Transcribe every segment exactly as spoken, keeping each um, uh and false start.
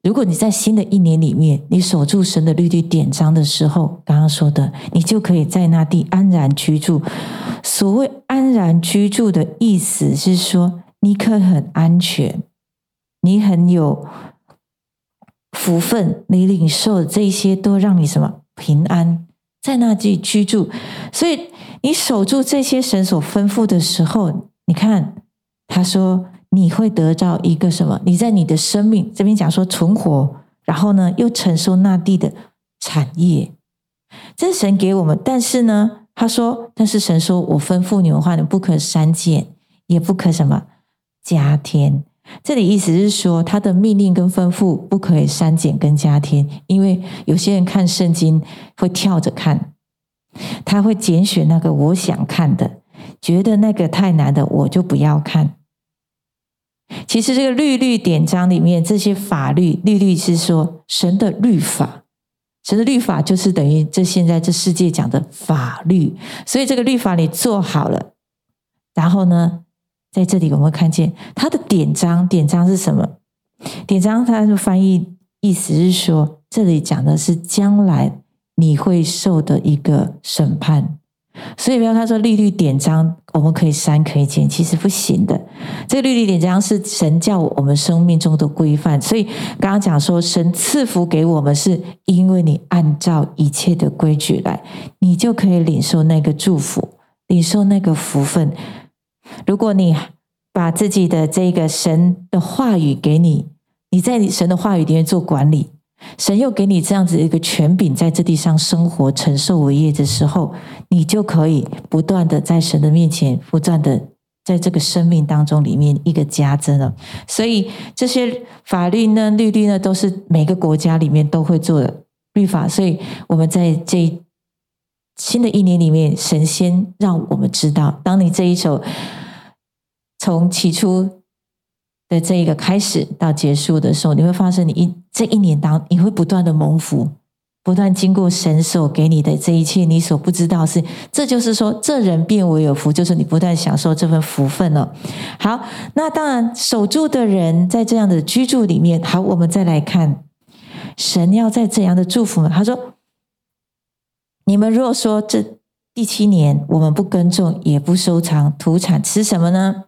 如果你在新的一年里面，你守住神的律例典章的时候，刚刚说的，你就可以在那地安然居住。所谓安然居住的意思是说，你可以很安全，你很有福分，你领受的这一些都让你什么平安，在那地居住。所以你守住这些神所吩咐的时候，你看他说你会得到一个什么？你在你的生命这边讲说存活，然后呢又承受那地的产业，这是神给我们。但是呢，他说，但是神说，我吩咐你们话，你不可删减，也不可什么加添。这里意思是说，他的命令跟吩咐不可以删减跟加添，因为有些人看圣经会跳着看，他会拣选那个我想看的，觉得那个太难的我就不要看。其实这个律律典章里面，这些法律，律律是说神的律法，神的律法就是等于这现在这世界讲的法律。所以这个律法你做好了，然后呢，在这里我们看见它的典章，典章是什么？典章它的翻译意思是说，这里讲的是将来你会受的一个审判。所以不要他说律律典章我们可以删可以减，其实不行的。这个律律典章是神叫我们生命中的规范。所以刚刚讲说神赐福给我们，是因为你按照一切的规矩来，你就可以领受那个祝福，领受那个福分。如果你把自己的这个神的话语给你，你在神的话语里面做管理，神又给你这样子一个权柄，在这地上生活承受为业的时候，你就可以不断的在神的面前，不断的在这个生命当中里面一个加增了。所以这些法律呢、律律呢，都是每个国家里面都会做的律法。所以我们在这新的一年里面，神先让我们知道，当你这一首从起初的这一个开始到结束的时候，你会发现你一这一年当你会不断的蒙福，不断经过神所给你的这一切，你所不知道的是，这就是说这人变为有福，就是你不断享受这份福分了。好，那当然守住的人在这样的居住里面，好，我们再来看神要在这样的祝福。他说，你们若说这第七年我们不耕种也不收藏土产，吃什么呢？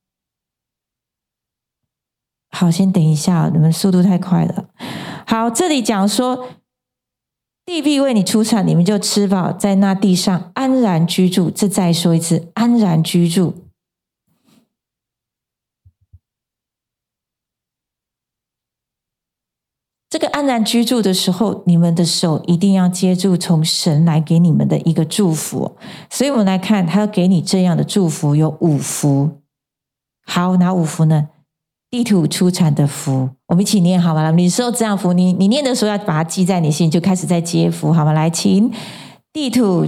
好，先等一下，你们速度太快了。好，这里讲说地必为你出产，你们就吃饱，在那地上安然居住。这再说一次，安然居住。这个安然居住的时候，你们的手一定要接住从神来给你们的一个祝福。所以我们来看，他要给你这样的祝福有五福。好，哪五福呢？地土出产的福，我们一起念好吗？你说这样福，你你念的时候要把它记在你心里，就开始在接福，好吗？来，请地土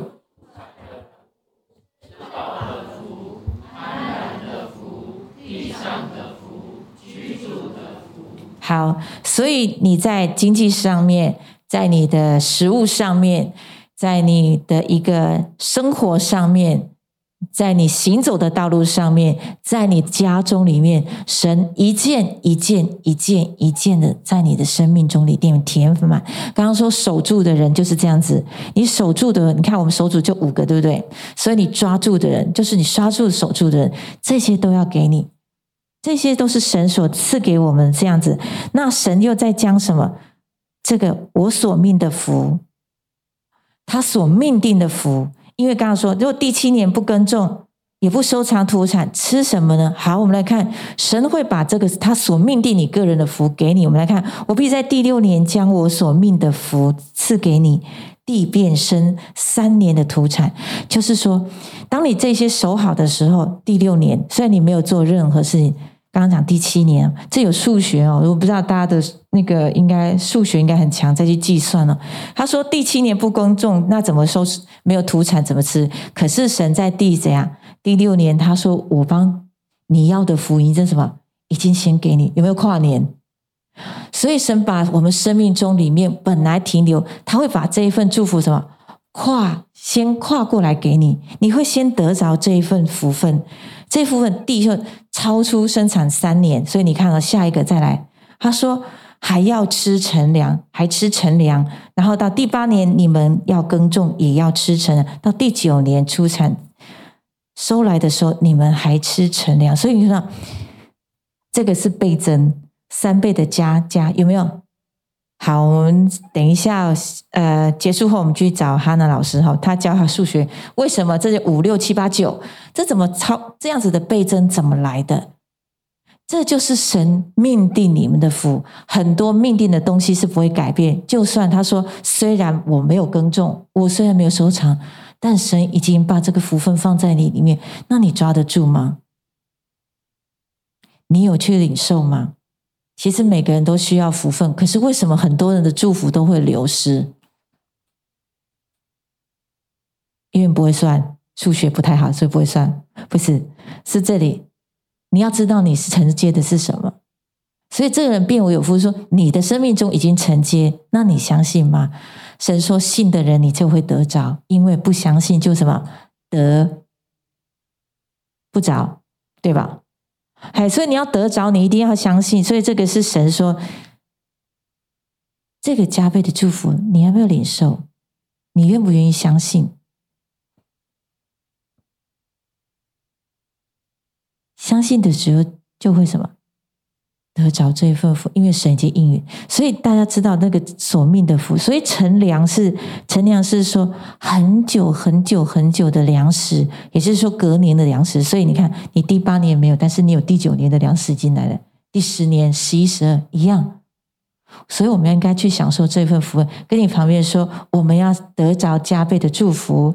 好，所以你在经济上面，在你的食物上面，在你的一个生活上面，在你行走的道路上面，在你家中里面，神一件一件一件一件的在你的生命中里面填满。刚刚说守住的人就是这样子，你守住的，你看我们守住就五个，对不对？所以你抓住的人，就是你抓住守住的人，这些都要给你，这些都是神所赐给我们这样子。那神又在将什么？这个我所命的福，他所命定的福。因为刚刚说，如果第七年不耕种，也不收藏土产，吃什么呢？好，我们来看，神会把这个他所命定你个人的福给你。我们来看，我必在第六年将我所命的福赐给你，地变生三年的土产。就是说，当你这些守好的时候，第六年虽然你没有做任何事情，刚刚讲第七年，这有数学哦，我不知道大家的那个应该数学应该很强，再去计算了。他说第七年不耕种，那怎么收？没有土产怎么吃？可是神在第怎样？第六年他说我帮你要的福音，这什么已经先给你，有没有跨年？所以神把我们生命中里面本来停留，他会把这一份祝福什么跨先跨过来给你，你会先得着这一份福分。这部分地就超出生产三年，所以你看到下一个再来，他说还要吃陈粮，还吃陈粮，然后到第八年你们要耕种，也要吃陈粮，到第九年出产收来的时候，你们还吃陈粮。所以你看，这个是倍增，三倍的加加，有没有？好，我们等一下，呃，结束后我们去找哈娜老师哈，他教他数学，为什么这是五六七八九，这怎么超这样子的倍增怎么来的？这就是神命定你们的福，很多命定的东西是不会改变。就算他说，虽然我没有耕种，我虽然没有收藏，但神已经把这个福分放在你里面，那你抓得住吗？你有去领受吗？其实每个人都需要福分，可是为什么很多人的祝福都会流失？因为不会算，数学不太好，所以不会算。不是，是这里你要知道你是承接的是什么。所以这个人变为有福，说你的生命中已经承接，那你相信吗？神说信的人你就会得着，因为不相信就什么得不着，对吧？哎，所以你要得着，你一定要相信。所以这个是神说，这个加倍的祝福，你要不要领受？你愿不愿意相信？相信的时候，就会什么？得着这一份福，因为神已经应允。所以大家知道那个所命的福，所以陈粮是陈粮是说很久很久很久的粮食，也就是说隔年的粮食。所以你看，你第八年没有，但是你有第九年的粮食进来了，第十年、十一、十二一样。所以我们应该去享受这份福分。跟你旁边说，我们要得着加倍的祝福。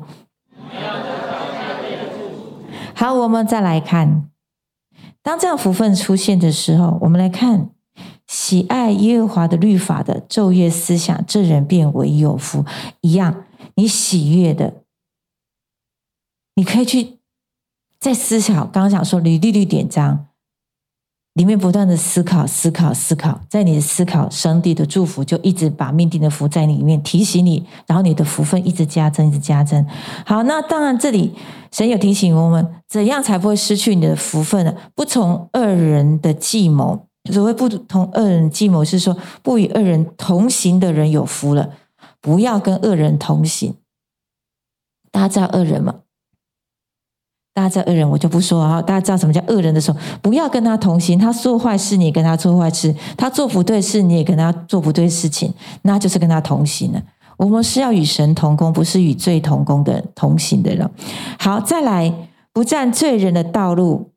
好，我们再来看。当这样福分出现的时候，我们来看，喜爱耶和华的律法的，昼夜思想，这人便为有福。一样，你喜悦的，你可以去在思考，刚刚讲说履历律典章里面不断的思考思考思考，在你的思考，上帝的祝福就一直把命定的福在你里面提醒你，然后你的福分一直加增一直加增。好，那当然这里神有提醒我们，怎样才不会失去你的福分呢？不从二人的计谋，所谓不同二人计谋是说，不与二人同行的人有福了，不要跟恶人同行。大家知道恶人吗？大家知道恶人我就不说啊，大家知道什么叫恶人的时候，不要跟他同行。他做坏事你也跟他做坏事，他做不对事你也跟他做不对事情，那就是跟他同行了。我们是要与神同工，不是与罪同工的同行的人。好，再来，不占罪人的道路，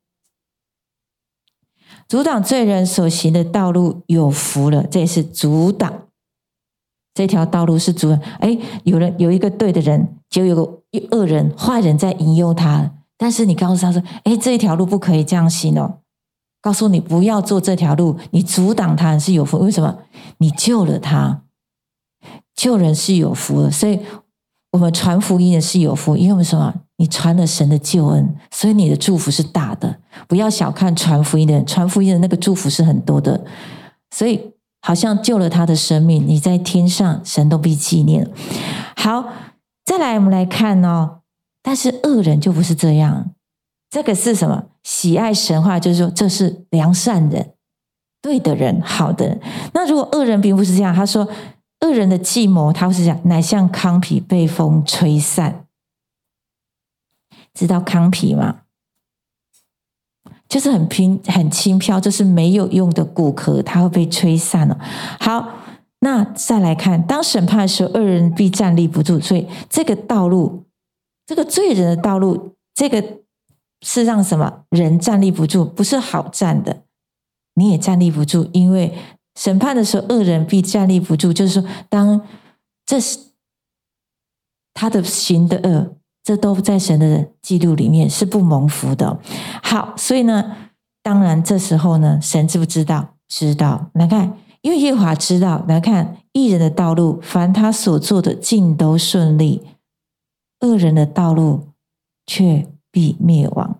阻挡罪人所行的道路有福了。这也是阻挡，这条道路是阻挡。哎，有人有一个对的人，就有个恶人坏人在引诱他，但是你告诉他说，哎，这一条路不可以这样行哦，告诉你不要做这条路，你阻挡他是有福。为什么？你救了他，救人是有福的。所以我们传福音的是有福，因为我们什么？你传了神的救恩，所以你的祝福是大的。不要小看传福音的人，传福音的那个祝福是很多的。所以好像救了他的生命，你在天上神都必纪念。好，再来我们来看哦，但是恶人就不是这样。这个是什么？喜爱神话，就是说这是良善人，对的人，好的人。那如果恶人并不是这样，他说恶人的计谋，他是讲乃像糠皮被风吹散。知道糠皮吗？就是很平很轻飘，就是没有用的骨壳，它会被吹散了。好，那再来看，当审判的时候，恶人必站立不住。所以这个道路，这个罪人的道路，这个是让什么人站立不住，不是好站的，你也站立不住，因为审判的时候，恶人必站立不住。就是说，当这是他的行的恶，这都在神的记录里面，是不蒙福的。好，所以呢，当然这时候呢，神知不知道？知道。来看，因为耶和华知道，来看义人的道路，凡他所做的尽都顺利，恶人的道路却必灭亡。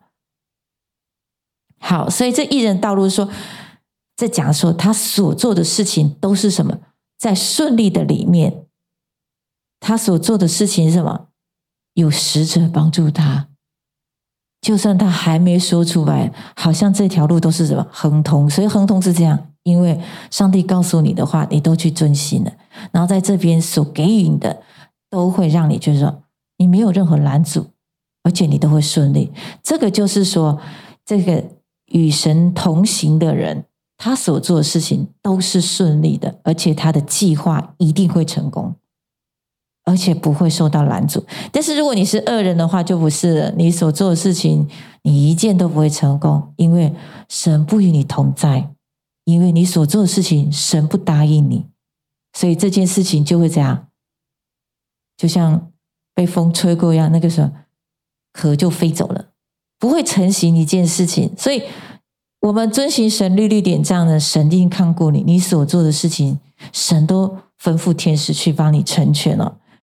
好，所以这义人的道路说，在讲说他所做的事情都是什么？在顺利的里面，他所做的事情是什么？有使者帮助他，就算他还没说出来，好像这条路都是什么亨通。所以亨通是这样， 因为上帝告诉你的话，你都去遵行了，然后在这边所给予你的，都会让你觉得说你没有任何拦阻，而且你都会顺利。这个就是说，这个与神同行的人，他所做的事情都是顺利的，而且他的计划一定会成功，而且不会受到拦阻。但是如果你是恶人的话，就不是了，你所做的事情，你一件都不会成功，因为神不与你同在，因为你所做的事情，神不答应你，所以这件事情就会怎样？就像被风吹过一样，那个时候壳就飞走了，不会成型一件事情。所以我们遵行神律例典章呢，神一定看顾你，你所做的事情，神都吩咐天使去帮你成全了。